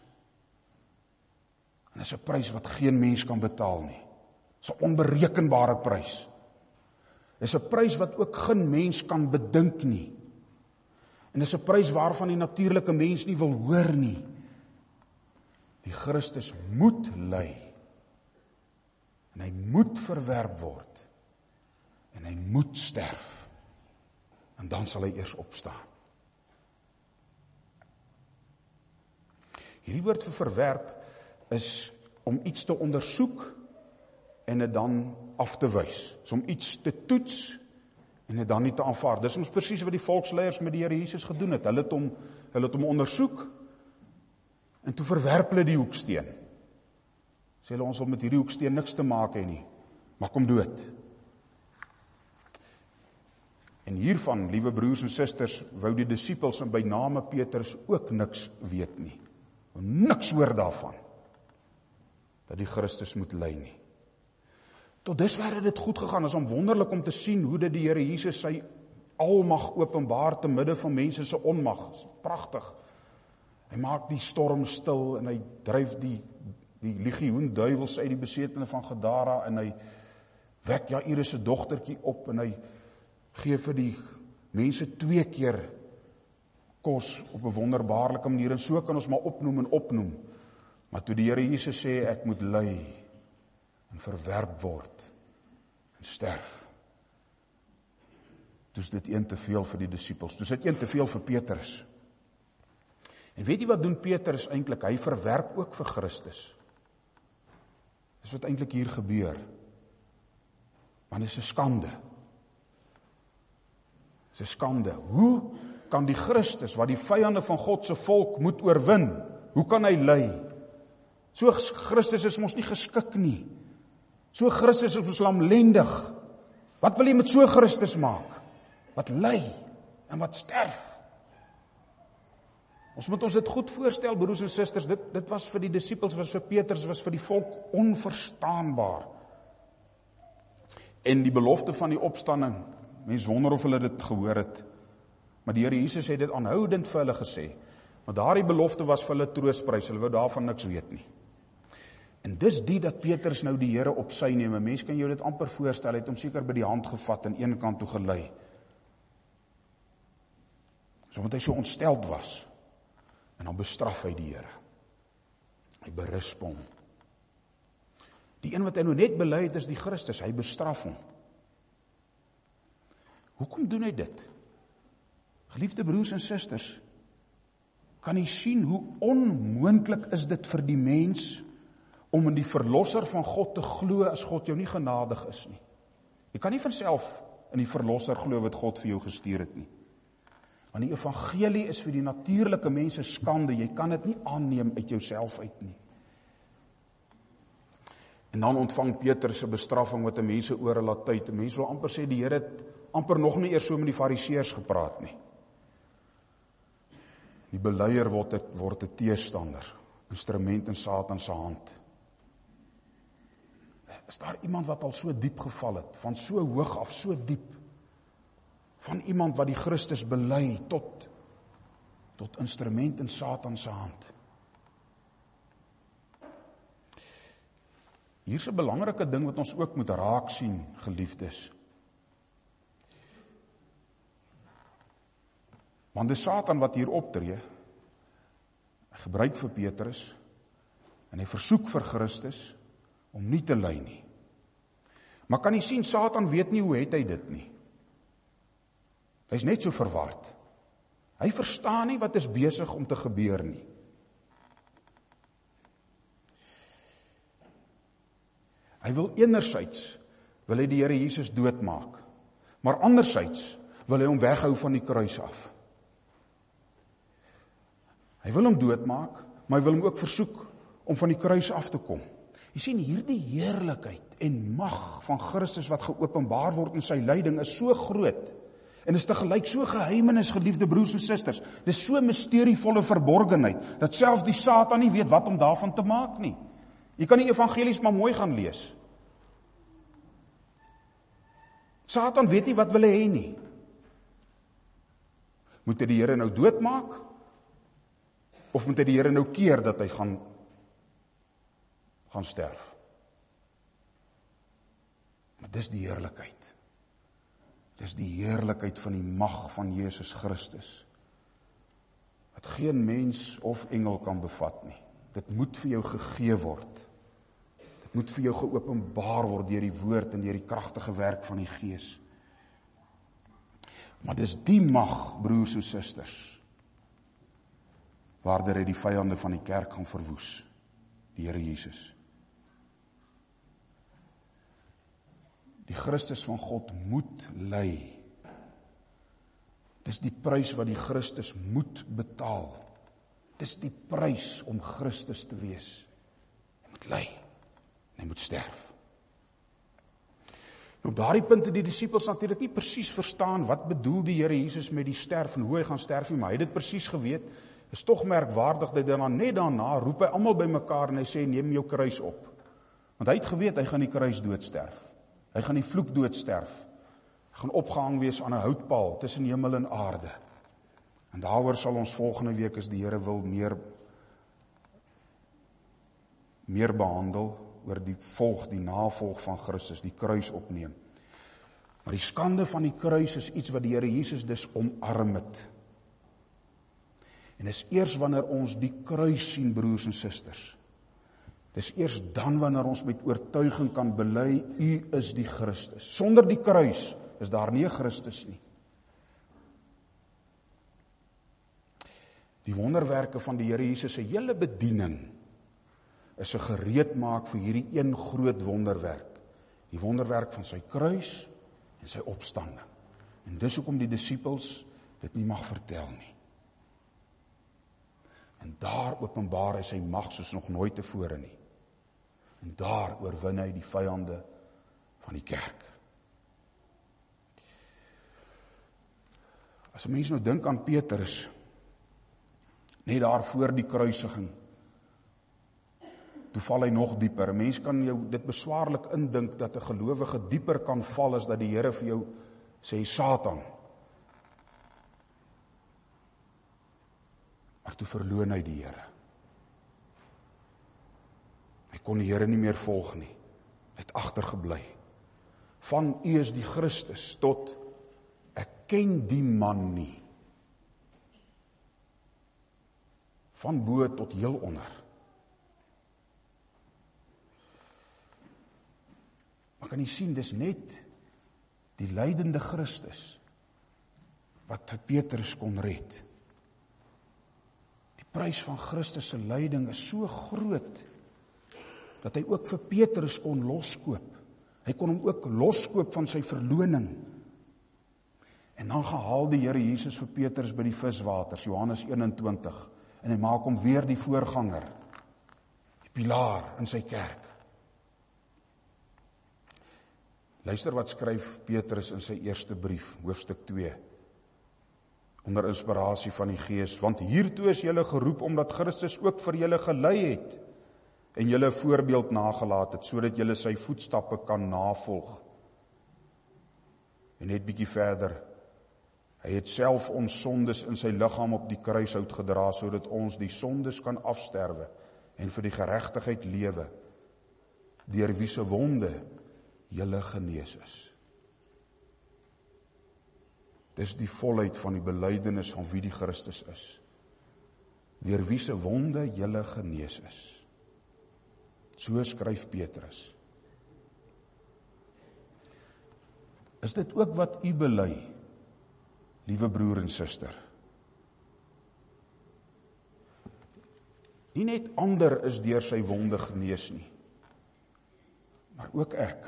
En dit is 'n prys wat geen mens kan betaal nie. Dit is 'n onberekenbare prys. Dit is 'n prys wat ook geen mens kan bedink nie. En dit is 'n prys waarvan die natuurlike mens nie wil hoor nie. Die Christus moet ly. En hy moet verwerp word. En hy moet sterf. En dan sal hy eers opstaan. Hierdie woord vir verwerp is om iets te ondersoek en dit dan af te wys. So om iets te toets en dit dan nie te aanvaar. Dis ons presies wat die volksleiers met die Here Jesus gedoen het. Hulle het hom, hulle het hom ondersoek en toe verwerp hulle die hoeksteen. Sê hulle, ons wil met hierdie hoeksteen niks te maak hê nie. Maak hom dood. En hiervan, liewe broers en susters, wou die disippels en by name Petrus ook niks weet nie. Niks hoor daarvan, dat die Christus moet ly nie. Tot dusver het dit goed gegaan, is om wonderlik om te sien hoe dit die Here Jesus sy almag openbaar te midde van mense se onmag. Pragtig. Hy maak die storm stil en hy dryf die, die legioen duiwels uit die besetene van Gadara en hy wek Jairus se dogtertjie op en hy gee vir die mense twee keer kos op 'n wonderbaarlike manier, en so kan ons maar opnoem en opnoem. Maar toe die Here Jesus sê, ek moet ly en verwerp word en sterf, toe is dit een te veel vir die disippels, toe is dit een te veel vir Petrus. En weet jy wat doen Petrus eintlik? Hy verwerp ook vir Christus. Dis wat eintlik hier gebeur. Maar dit is 'n skande. Dis 'n skande. Hoe kan die Christus, wat die vyande van God se volk moet oorwin, hoe kan hy ly? So Christus is mos nie geskik nie. So Christus is ons lamlendig. Wat wil jy met so Christus maak? Wat ly en wat sterf? Ons moet ons dit goed voorstel, broers en susters, dit, dit was vir die disippels, was vir Petrus, was vir die volk onverstaanbaar. En die belofte van die opstanding, mens wonder of hulle dit gehoor het, maar die Here Jesus het dit aanhoudend vir hulle gesê, maar daardie belofte was vir hulle troostprys, hulle wou daarvan niks weet nie. En dis die dat Petrus nou die Here op sy neem, 'n mens kan jou dit amper voorstel, het hom seker by die hand gevat en een kant toe gelei. So want hy so ontsteld was, en dan bestraf hy die Here. Hy berisp hom. Die een wat hy nou net bely het is die Christus, hy bestraf hom. Hoekom doen hy dit? Geliefde broers en susters, kan jy sien hoe onmoontlik is dit vir die mens om in die verlosser van God te glo as God jou nie genadig is nie. Jy kan nie vanself in die verlosser glo wat God vir jou gestuur het nie. Want die evangelie is vir die natuurlike mense skande, jy kan dit nie aanneem uit jouself uit nie. En dan ontvang Petrus se bestraffing wat 'n mense ore laat tyd. 'n Mens wil amper sê die Here het amper nog nie eers so met die fariseërs gepraat nie. Die beleier word 'n word 'n teestander, instrument in Satan se hand. Is daar iemand wat al so diep geval het, van so hoog af, so diep, van iemand wat die Christus bely tot tot instrument in Satan se hand? Hier's 'n belangrike ding wat ons ook moet raak sien, geliefdes. Want dis Satan wat hier optree. Hy gebruik vir Petrus en hy versoek vir Christus om nie te ly nie. Maar kan jy sien, Satan weet nie hoe het hy dit nie. Hy's net so verward. Hy verstaan nie wat is besig om te gebeur nie. Hy wil enerzijds, wil hy die Here Jesus doodmaak, maar anderzijds wil hy hom weghou van die kruis af. Hy wil hom doodmaak, maar hy wil hom ook versoek om van die kruis af te kom. Jy sien, hierdie heerlikheid en mag van Christus wat geopenbaar word in sy lyding is so groot, en is tegelyk so geheimenis, geliefde broers en susters. Dis so mysterievolle verborgenheid, dat selfs die Satan nie weet wat om daarvan te maak nie. Jy kan die evangelies maar mooi gaan lees. Satan weet nie wat wil hy hê nie. Moet hy die Here nou doodmaak? Of moet hy die Here nou keer dat hy gaan, gaan sterf? Maar dis die heerlikheid. Dis die heerlikheid van die mag van Jesus Christus, wat geen mens of engel kan bevat nie. Dit moet vir jou gegee word. Dit moet vir jou geopenbaar word deur die woord en deur die kragtige werk van die Gees. Maar dis die mag, broers en susters, waardeur hy die vyande van die kerk gaan verwoes, die Here Jesus. Die Christus van God moet ly. Dis die prys wat die Christus moet betaal. Dis die prys om Christus te wees. Hy moet ly en hy moet sterf. En op daardie punt het die disippels natuurlik nie presies verstaan wat bedoel die Here Jesus met die sterf en hoe hy gaan sterf nie, maar hy het dit presies geweet. Is tog merkwaardig dat dan net daarna roep hy almal bymekaar en hy sê neem jou kruis op. Want hy het geweet hy gaan die kruis doodsterf. Hy gaan die vloek doodsterf. Hy gaan opgehang wees aan 'n houtpaal tussen hemel en aarde. En daaroor sal ons volgende week, as die Here wil, meer meer behandel oor die volg, die navolg van Christus, die kruis opneem. Maar die skande van die kruis is iets wat die Here Jesus dus omarm het. En dis eers wanneer ons die kruis sien, broers en susters, dis eers dan wanneer ons met oortuiging kan bely, U is die Christus. Sonder die kruis is daar nie 'n Christus nie. Die wonderwerke van die Here Jesus se hele bediening is 'n gereedmaak vir hierdie een groot wonderwerk. Die wonderwerk van sy kruis en sy opstanding. En dis hoekom die disippels dit nie mag vertel nie. En daar openbaar hy sy mag soos nog nooit tevore nie. En daar oorwin hy die vyande van die kerk. As 'n mens nou dink aan Petrus, net daar voor die kruisiging, toe val hy nog dieper. 'n Mens kan jou dit beswaarlik indink dat 'n gelowige dieper kan val as dat die Here vir jou sê, Satan. Maar toe verloon hy die Here. Hy kon die Here nie meer volg nie. Hy het agtergebly. Van U is die Christus tot ek ken die man nie. Van bo tot heel onder. Maar kan jy sien, dis net die lydende Christus wat vir Petrus kon red. Die prys van Christus se lyding is so groot dat hy ook vir Petrus kon loskoop. Hy kon hom ook loskoop van sy verloning. En dan gehaal die Here Jesus vir Petrus by die viswaters, Johannes eenentwintig, en hy maak hom weer die voorganger, die pilaar in sy kerk. Luister wat skryf Petrus in sy eerste brief, hoofstuk twee, onder inspirasie van die Gees, want hiertoe is julle geroep, omdat Christus ook vir julle gelei het, en julle 'n voorbeeld nagelaat het, sodat julle sy voetstappe kan navolg. En net bietjie verder, hy het self ons sondes in sy liggaam op die kruishout gedra, sodat ons die sondes kan afsterwe, en vir die geregtigheid lewe, deur wie se wonde julle genees is. Dis die volheid van die belydenis van wie die Christus is, deur wie se wonde julle genees is. So skryf Petrus. Is dit ook wat u bely, liewe broer en suster? Nie net ander is deur sy wonde genees nie, maar ook ek.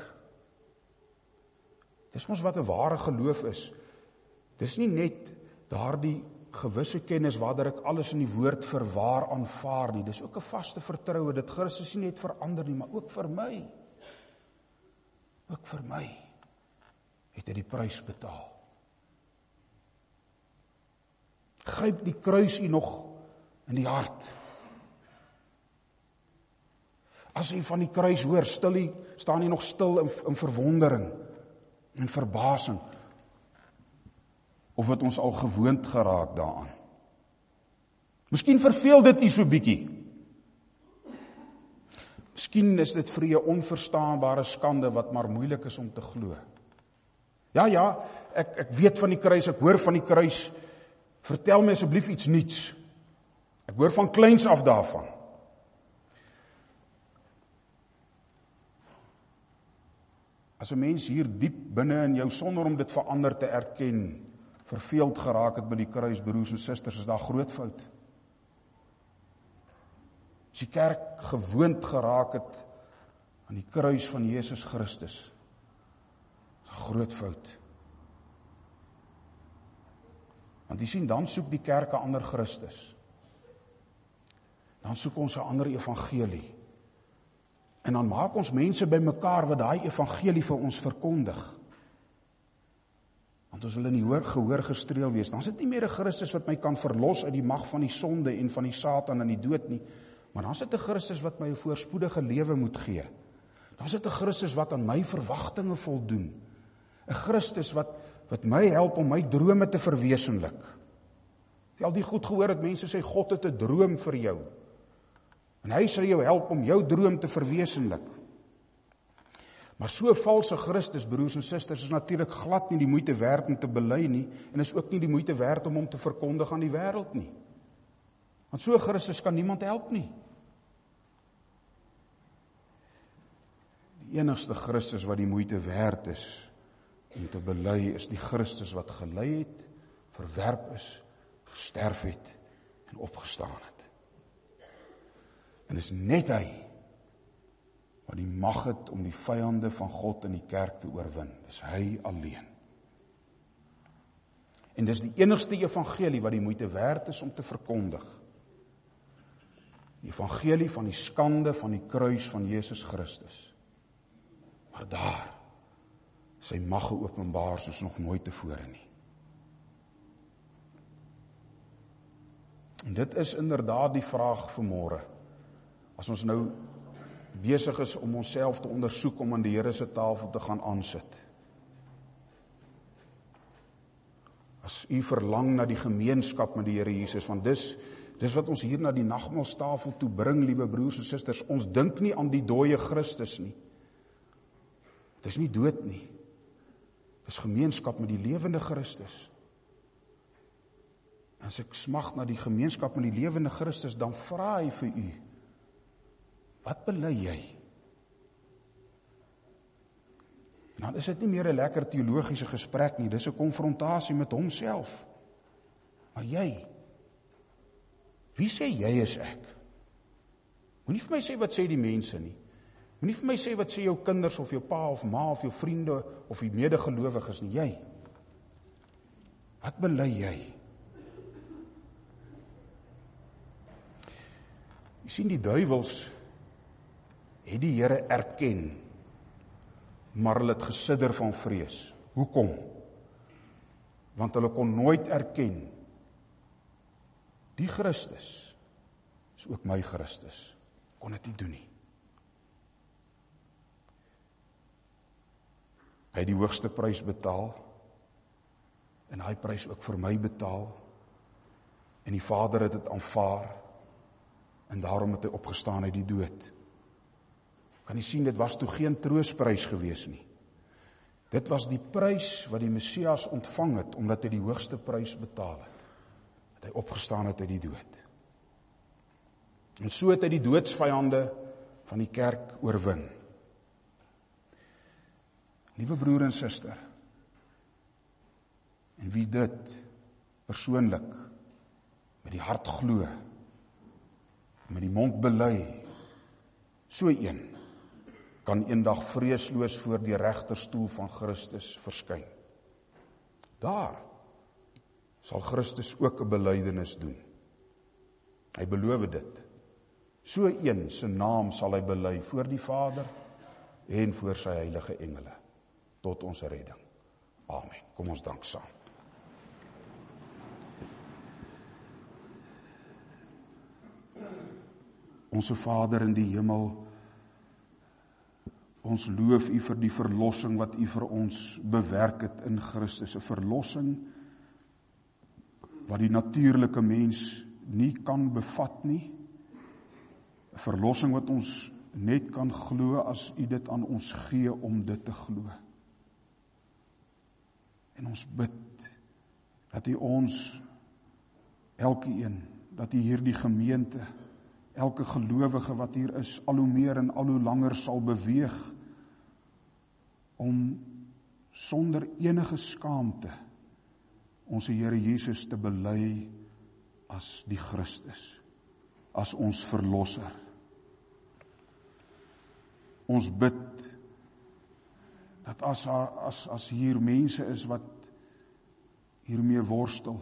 Dis mos wat 'n ware geloof is. Dis nie net daardie gewisse kennis waarder ek alles in die woord verwaar aanvaar nie. Dis ook 'n vaste vertroue dat Christus nie net verander nie, maar ook vir my. Ook vir my het hy die prys betaal. Gryp die kruis u nog in die hart. As u van die kruis hoor, stil u, staan u nog stil in, in verwondering en verbasing. Of het ons al gewoond geraak daaraan. Miskien verveel dit u so bietjie. Miskien is dit vir u 'n onverstaanbare skande wat maar moeilik is om te glo. Ja, ja, ek, ek weet van die kruis, ek hoor van die kruis. Vertel my asseblief iets nuuts. Ek hoor van kleins af daarvan. As 'n mens hier diep binne in jou, sonder om dit verander te erken, verveeld geraak het met die kruis, broers en susters, is daar groot fout. As die kerk gewoond geraak het aan die kruis van Jesus Christus, is 'n groot fout. Want jy sien, dan soek die kerk 'n ander Christus. Dan soek ons 'n ander evangelie. En dan maak ons mense bymekaar wat daai evangelie vir ons verkondig. Want ons wil in die hoor gehoor gestreel wees. Dan is dit nie meer 'n Christus wat my kan verlos uit die mag van die sonde en van die Satan en die dood nie. Maar dan is dit 'n Christus wat my 'n voorspoedige lewe moet gee. Dan is dit 'n Christus wat aan my verwagtinge voldoen. 'n Christus wat wat my help om my drome te verwesenlik. Jy al die goed gehoor dat mense sê God het 'n droom vir jou. En hy sal jou help om jou droom te verwesenlik. Maar so 'n valse Christus, broers en susters, is natuurlik glad nie die moeite werd om te bely nie, en is ook nie die moeite werd om hom te verkondig aan die wêreld nie. Want so 'n Christus kan niemand help nie. Die enigste Christus wat die moeite werd is om te bely, is die Christus wat gelei het, verwerp is, gesterf het en opgestaan het. En is net hy wat die mag het om die vyande van God in die kerk te oorwin. Is hy alleen. En dis die enigste evangelie wat die moeite werd is om te verkondig. Die evangelie van die skande van die kruis van Jesus Christus. Maar daar, sy mag geopenbaar soos nog nooit tevore nie. En dit is inderdaad die vraag vanmôre. As ons nou besig is om onsself te ondersoek om aan die Here se tafel te gaan aansit. As u verlang na die gemeenskap met die Here Jesus, want dis dis wat ons hier na die nagmaalstafel toe bring, liewe broers en susters. Ons dink nie aan die dooie Christus nie. Dit is nie dood nie. Dit is gemeenskap met die lewende Christus. As ek smag na die gemeenskap met die lewende Christus, dan vra hy vir u, wat bely jy? En dan is dit nie meer 'n lekker teologiese gesprek nie, dis 'n konfrontasie met homself. Maar jy, wie sê jy is ek? Moenie vir my sê wat sê die mense nie. Moenie vir my sê wat sê jou kinders of jou pa of ma of jou vriende of die medegelowiges nie. Jy, wat bely jy? Jy sien, die duiwels het die Here erken, maar hulle het gesidder van vrees. Hoekom? Want hulle kon nooit erken, die Christus is ook my Christus. Kon dit nie doen nie. Hy het die hoogste prys betaal, en hy prys ook vir my betaal, en die Vader het dit aanvaar, en daarom het hy opgestaan uit die dood. Kan jy sien, dit was toe geen troostprys gewees nie. Dit was die prys wat die Messias ontvang het, omdat hy die hoogste prys betaal het. Dat hy opgestaan het uit die dood. En so het hy die doodsvyande van die kerk oorwin. Liewe broer en suster, en wie dit persoonlik met die hart glo, met die mond bely, so een kan eendag vreesloos voor die regterstoel van Christus verskyn. Daar sal Christus ook 'n belydenis doen. Hy beloof dit. So een se naam sal hy bely voor die Vader en voor sy heilige engele tot ons redding. Amen. Kom ons dank saam. Onse Vader in die hemel, ons loof u vir die verlossing wat u vir ons bewerk het in Christus. 'n Verlossing wat die natuurlike mens nie kan bevat nie. 'n Verlossing wat ons net kan glo as u dit aan ons gee om dit te glo. En ons bid dat u ons, elkeen, dat u hierdie gemeente, elke gelowige wat hier is, al hoe meer en al hoe langer sal beweeg om sonder enige skaamte ons Here Jesus te bely as die Christus, as ons verlosser. Ons bid dat as, as, as hier mense is wat hiermee worstel,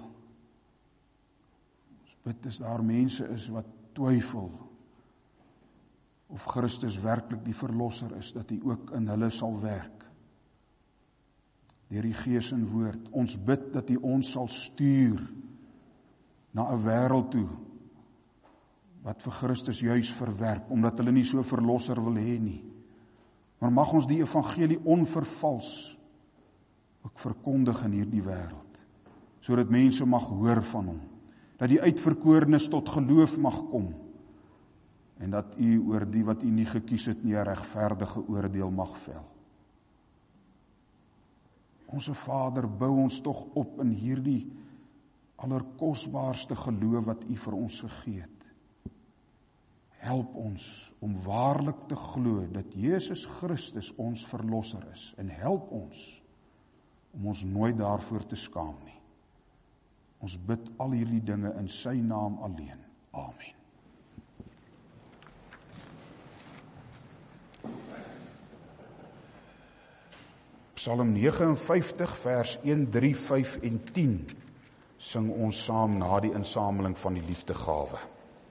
ons bid as daar mense is wat twyfel of Christus werklik die verlosser is, dat hy ook in hulle sal werk. Deur die Gees en woord. Ons bid dat hy ons sal stuur na 'n wêreld toe wat vir Christus juis verwerp, omdat hulle nie so verlosser wil hê nie. Maar mag ons die evangelie onvervals ook verkondig in hierdie wêreld, sodat mense mag hoor van hom, dat die uitverkorenes tot geloof mag kom, en dat u oor die wat u nie gekies het nie 'n regverdige oordeel mag vel. Onse Vader, bou ons tog op in hierdie allerkosbaarste geloof wat U vir ons gegee het. Help ons om waarlik te glo dat Jesus Christus ons verlosser is, en help ons om ons nooit daarvoor te skaam nie. Ons bid al hierdie dinge in sy naam alleen. Amen. Psalm nege en vyftig vers een, drie, vyf en tien sing ons saam na die insameling van die liefdegawe.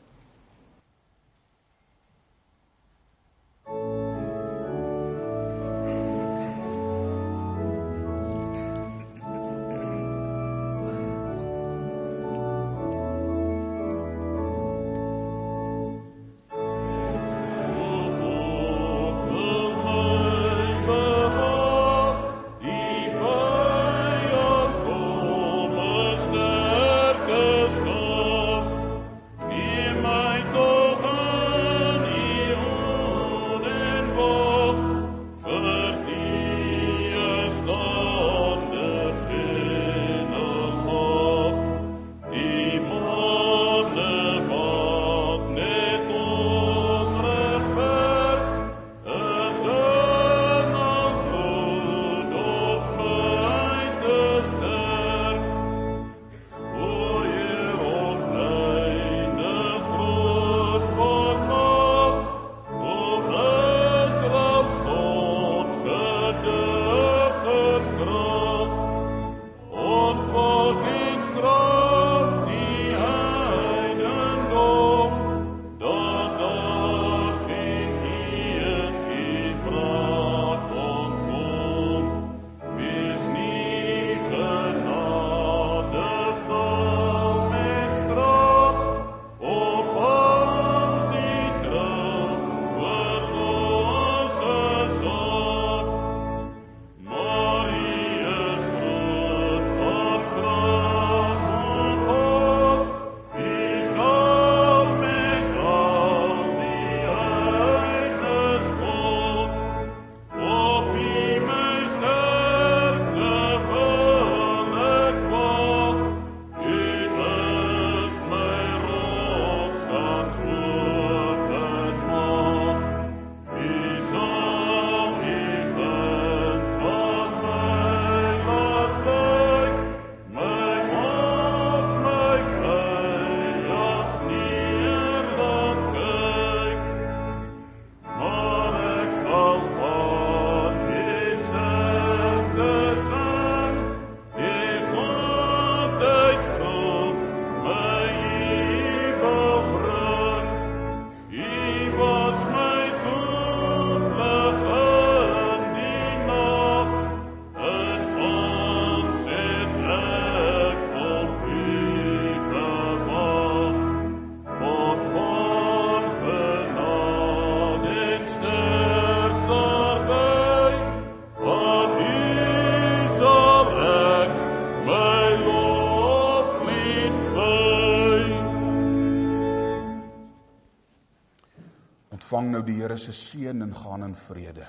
Ontvang nou die Here se seën en gaan in vrede.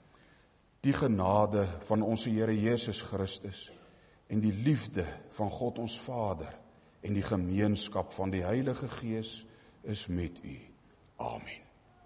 Die genade van ons Here Jesus Christus en die liefde van God ons Vader en die gemeenskap van die Heilige Gees is met u. Amen.